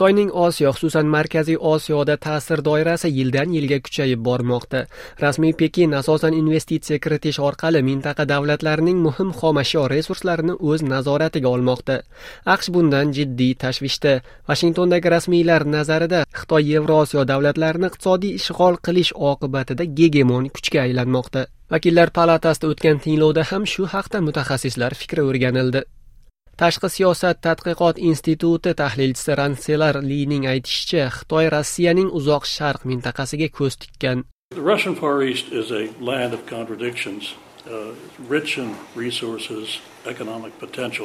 Xitoyning Osiyo, xususan Markaziy Osiyoda ta'sir doirasi yildan-yilga kuchayib bormoqda. Rasmiy Pekin asosan investitsiya kiritish orqali mintaqa davlatlarining muhim xomashyo resurslarini o'z nazoratiga olmoqda. AQSh bundan jiddiy tashvishda. Vashingtondagi rasmiylar nazarida Xitoy Yevrosiyo davlatlarini iqtisodiy ishg'ol qilish oqibatida gegemon kuchga aylanmoqda. Vakillar palatasida o'tgan tinglovda ham shu haqda mutaxassislar fikri o'rganildi. Tashqi siyosat tadqiqot instituti tahlilchisi Ranselar Lining aytishicha, Xitoy Rossiyaning uzoq sharq mintaqasiga ko'z tikkan. The Russian Far East is a land of contradictions, rich in resources, economic potential.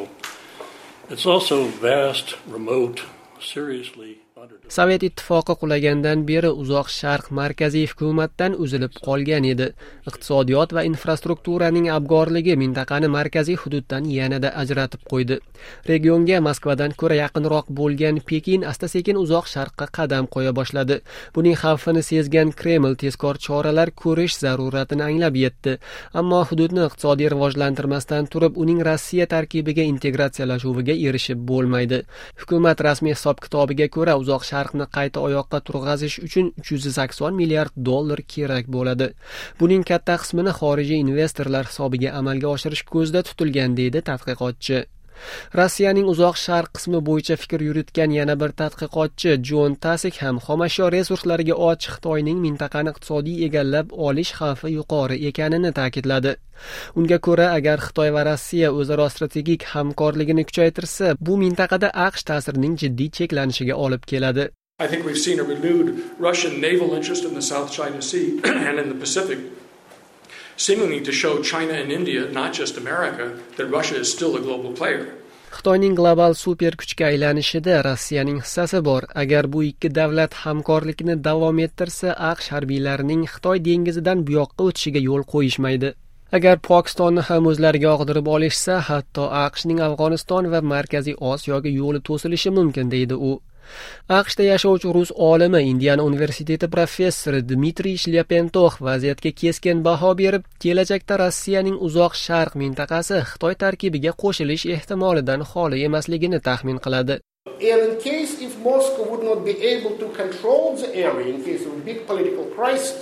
It's also vast, remote, seriously underdeveloped. Sovet ittifoqi qulagandan beri uzoq sharq markaziy hukumatdan uzilib qolgan edi. Iqtisodiyot va infrastrukturaning abgorligi mintaqani markaziy hududdan yanada ajratib qo'ydi. Regionga Moskvadan ko'ra yaqinroq bo'lgan Pekin asta-sekin uzoq sharqqa qadam qo'ya boshladi. Buning xavfini sezgan Kreml tezkor choralar ko'rish zaruratini anglab yetdi. Ammo hududni iqtisodiy rivojlantirmasdan turib, uning Rossiya tarkibiga integratsiyalashuviga erishib bo'lmaydi. Hukumat rasmiy hisob-kitobiga ko'ra uzoq sharqni qayta oyoqqa turg'azish uchun $380 milliard kerak bo'ladi. Buning katta qismini xorijiy investorlar hisobiga amalga oshirish ko'zda tutilgan, deydi tadqiqotchi. Rossiyaning uzoq sharq qismi bo'yicha fikr yuritgan yana bir tadqiqotchi Jon Tasik ham xomashyo resurslariga och Xitoyning mintaqani iqtisodiy egallab olish xavfi yuqori ekanini ta'kidladi. Unga ko'ra, agar Xitoy va Rossiya o'zaro strategik hamkorligini kuchaytirsa, bu mintaqada AQSh ta'sirining jiddiy cheklanishiga olib keladi. I think we've seen a renewed Russian naval interest in the South China Sea and in the Pacific, seemingly to show China and India, not just America, that Russia is still a global player. Xitoyning global super kuchga aylanishida Rossiyaning hissasi bor. Agar bu ikki davlat hamkorlikni davom ettirsa, AQSh harbiylarining Xitoy dengizidan bu yoqqa o'tishiga yo'l qo'yishmaydi. Agar Pokistonni ham o'zlariga og'dirib olishsa, hatto AQShning Afg'oniston va Markaziy Osiyoga yo'li to'silishi mumkin, deydi u. AQShda yashovchi rus olimi, Indiana universiteti professori Dmitriy Shlyapentov vaziyatga keskin baho berib, kelajakda Rossiyaning uzoq sharq mintaqasi Xitoy tarkibiga qo'shilish ehtimolidan xoli emasligini taxmin qiladi. And in case if Moscow would not be able to control the area in case of a big political crisis,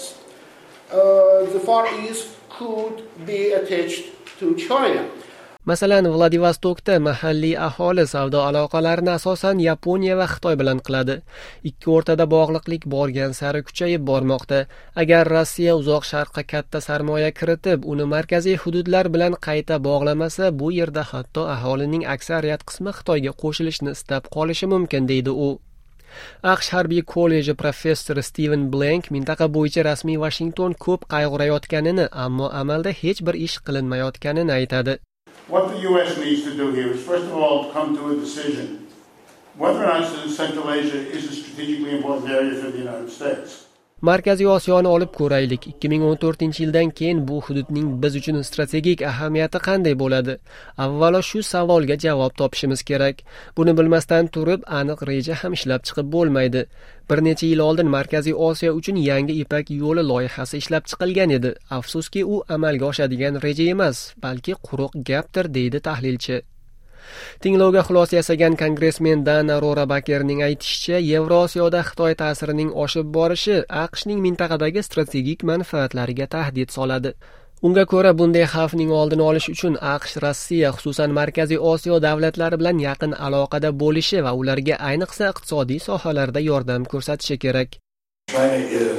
the Far East could be attached to China. Masalan, Vladivostokda mahalliy aholi savdo aloqalarini asosan Yaponiya va Xitoy bilan qiladi. Ikki o'rtada bog'liqlik borgan sari kuchayib bormoqda. Agar Rossiya uzoq sharqqa katta sarmoya kiritib, uni markaziy hududlar bilan qayta bog'lamasa, bu yerda hatto aholining aksariyat qismi Xitoyga qo'shilishni istab qolishi mumkin, deydi u. AQSh harbiy kolleji professori Steven Blank mintaqa bo'yicha rasmiy Washington ko'p qayg'urayotganini, ammo amalda hech bir ish qilinmayotganini aytadi. What the U.S. needs to do here is, first of all, come to a decision whether or not Central Asia is a strategically important area for the United States. Markaziy Osiyoni olib ko'raylik. 2014-yildan keyin bu hududning biz uchun strategik ahamiyati qanday bo'ladi? Avvalo shu savolga javob topishimiz kerak. Buni bilmasdan turib, aniq reja ham ishlab chiqib bo'lmaydi. Bir necha yil oldin Markaziy Osiyo uchun yangi Ipak yo'li loyihasi ishlab chiqilgan edi. Afsuski, u amalga oshadigan reja emas, balki quruq gapdir, deydi tahlilchi. Tinglovga xulosa yasagan kongressmen Dana Rohrabacherning aytishicha, Yevrosiyoda Xitoy ta'sirining oshib borishi AQShning mintaqadagi strategik manfaatlariga tahdid soladi. Unga ko'ra, bunday xavfning oldini olish uchun AQSh Rossiya, xususan Markaziy Osiyo davlatlari bilan yaqin aloqada bo'lishi va ularga ayniqsa iqtisodiy sohalarda yordam ko'rsatishi kerak. China is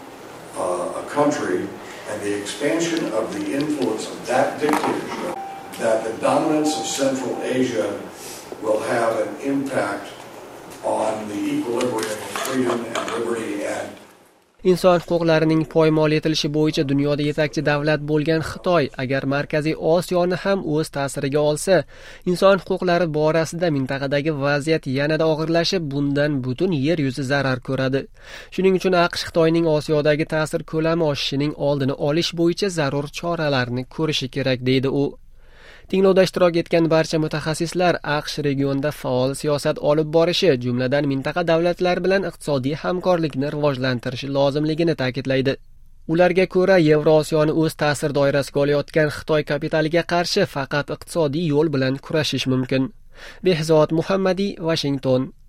a country and the expansion of the influence of that dictatorship, that the dominance of Central Asia will have an impact on the equilibrium of freedom and liberty and Inson huquqlarining poymol etilishi bo'yicha dunyoda yetakchi davlat bo'lgan Xitoy agar Markaziy Osiyoni ham o'z ta'siriga olsa, inson huquqlari borasida mintaqadagi vaziyat yanada og'irlashib, bundan butun yer yuzi zarar ko'radi. Shuning uchun AQSh Xitoyning Osiyodagi ta'sir ko'lami oshishining oldini olish bo'yicha zarur choralarni ko'rishi kerak, deydi u. Tinglovda ishtirok etgan barcha mutaxassislar AQSh regionda faol siyosat olib borishi, jumladan mintaqa davlatlari bilan iqtisodiy hamkorlikni rivojlantirishi lozimligini ta'kidlaydi. Ularga ko'ra, Yevrosiyoni o'z ta'sir doirasiga olayotgan Xitoy kapitaliga qarshi faqat iqtisodiy yo'l bilan kurashish mumkin. Behzod Muhammadi, Washington.